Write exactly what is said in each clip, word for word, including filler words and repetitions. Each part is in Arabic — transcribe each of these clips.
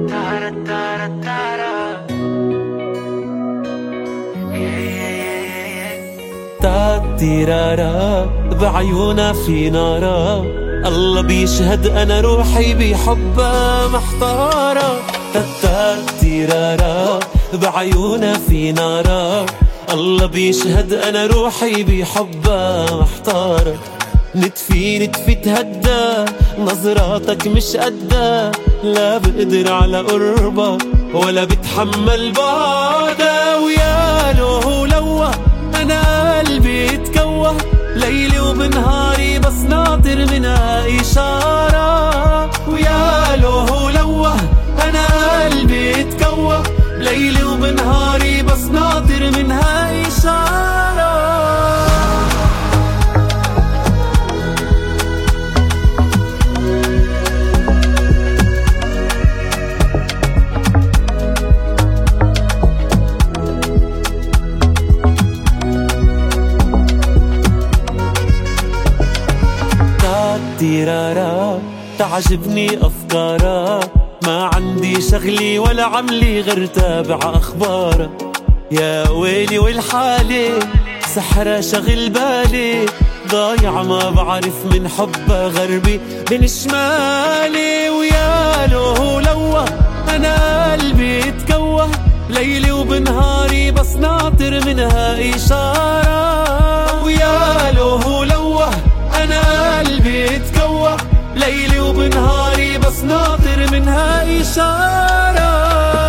تارا تارا تارا تاتيرارا بعيونا في نارا، الله بيشهد أنا روحي بحبها محتارة. تاتيرارا بعيونا في نارا، الله بيشهد أنا روحي بحبها محتارة. نتفي نتفي تهدى، نظراتك مش قدها، لا بقدر على قربك ولا بتحمل بعدها. ويا له لوه أنا قلبي اتكوه، ليلي وبنهاري بس ناطر منها إشارة. ويا له لوه أنا قلبي اتكوه، ليلي وبنهاري بس ناطر منها إشارة. تيرارا تعجبني أفكارها، ما عندي شغلي ولا عملي غير تابع أخبارها. يا ويلي والحالي سحرة شغل بالي، ضايع ما بعرف من حبها غربي من شمالي. ويا له لوه أنا قلبي اتكوه، ليلي وبنهاري بس ناطر منها إشارة. ويا له لوه أنا قلبي اتكوه، ليلي وبنهاري بس ناطر منها إشارة.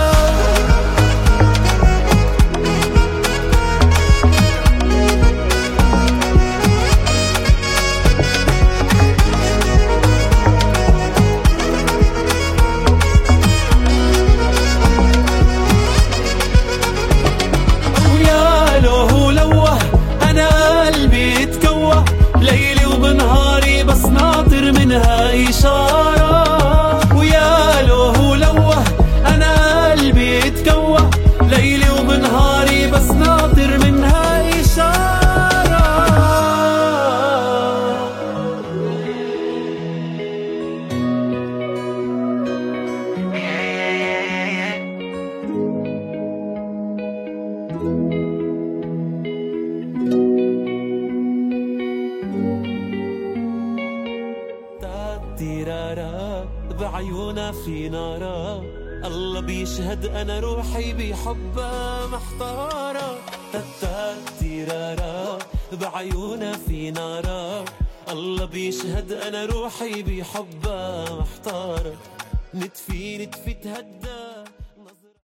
ويا له لوه أنا قلبي اتكوه، ليلي وبنهاري بس ناطر منها إشارة. ويا له لوه أنا قلبي اتكوه، ليلي وبنهاري بس ناطر منها إشارة. تيرارا بعيونا في نارا، الله بيشهد أنا روحي بحبها محتارة. تيرارا بعيونا في نارا، الله بيشهد أنا روحي بحبها محتارة. نتفي نتفي تهدى.